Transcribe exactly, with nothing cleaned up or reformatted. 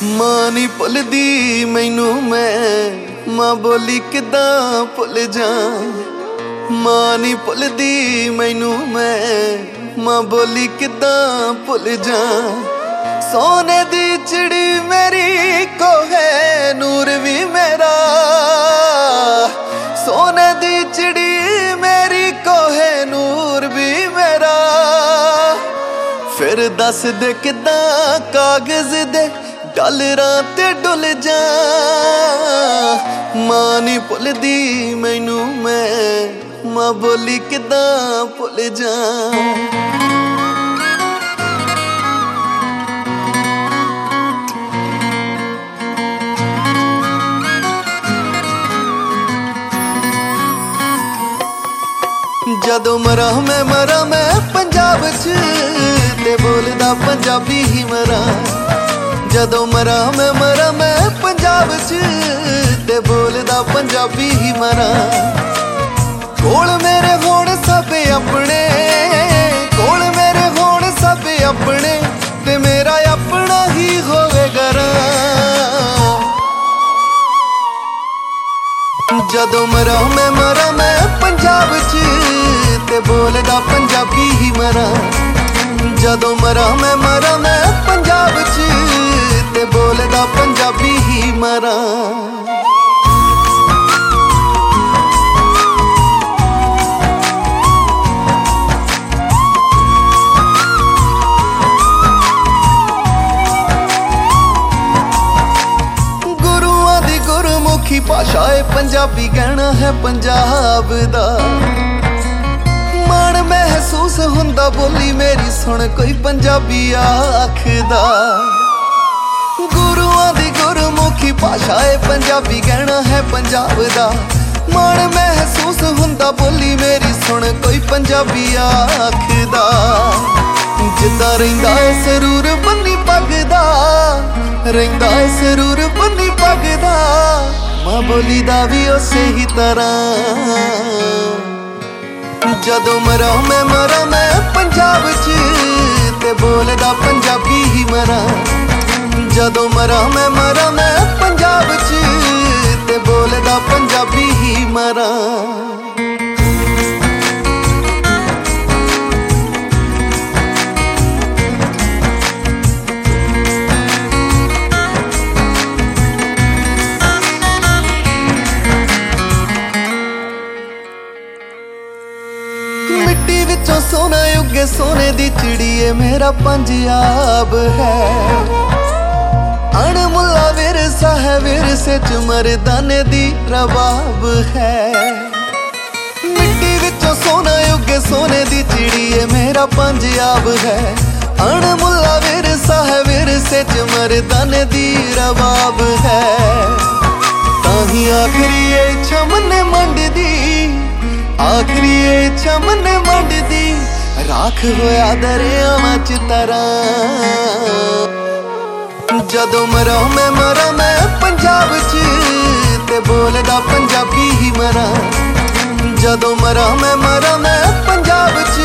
मां नी भुलदी मैनू मैं मां बोली किदां भुल जा। मां नी भुलदी मैनू मैं मां बोली किदां भुल जा। सोने दी चिड़ी मेरी को है नूर भी मेरा। सोने दी चिड़ी मेरी को है नूर भी मेरा। फिर दस दे किदां कागज दे डलरां ते डुल जा। मां नी भुलदी मैनू मैं मां बोली किदां भुल जा। जदों मरा मैं मरा मैं पंजाब च ते बोलदा पंजाबी ही मरा। जदों मरा मैं मरा मैं पंजाब च ते बोलदा पंजाबी ही मरा। कोल मेरे होण सब अपने कोल मेरे होण सब अपने ते मेरा अपना ही होवे घरां। जदों मरा मैं मरा मैं पंजाब च ते बोलदा पंजाबी ही मरा। जदों मरा मैं मरा मैं पंजाब च ते बोलदा पंजाबी ही मरा। गुरुआं दी गुरमुखी भाषा है पंजाबी कहना है पंजाब दा। मान महसूस हुंदा बोली मेरी सुन कोई पंजाबी आखदा। गुरुआं दी गुरमुखी भाषा है पंजाबी कहना है पंजाब दा। मान महसूस हुंदा बोली मेरी सुन कोई पंजाबी आखदा। जिद्दां रहिंदा है सरूर बन्नी पग दा रहिंदा है सरूर बन्नी पग दा। मां बोली दा भी उसे ही तरह। जदों मरा मैं मरा मैं पंजाब च ते बोलदा पंजाबी ही मरा। जदों मरा मैं मरा मैं पंजाब च ते बोलदा पंजाबी ही मरा। मिट्टी विचों सोना उगे सोने दी चिड़िए मेरा पंजाब है। अणमुल्ला विरसा है विरसे च मर्दाने दी रबाब है। मिट्टी विचों सोना उगे सोने दी चिड़िए मेरा पंजाब है। अणमुल्ला विरसा है विरसे च मर्दाने दी रबाब है। ताही आखरी इच्छा मन्ने मंडदी आखरी इच्छा मन्ने मंडदी राख होया दरियावां च तरह। जदों मरा मैं मरा मैं पंजाब च ते बोलदा पंजाबी ही मरा। जदों मरा मैं मरा मैं पंजाब च